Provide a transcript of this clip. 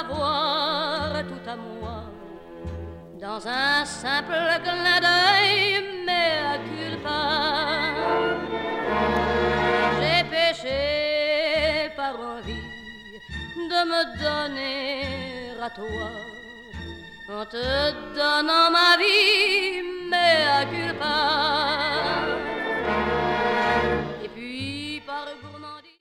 avoir tout à moi. Dans un simple clin d'œil, mais à culpa, j'ai péché par envie de me donner à toi, en te donnant ma vie, mais à culpa.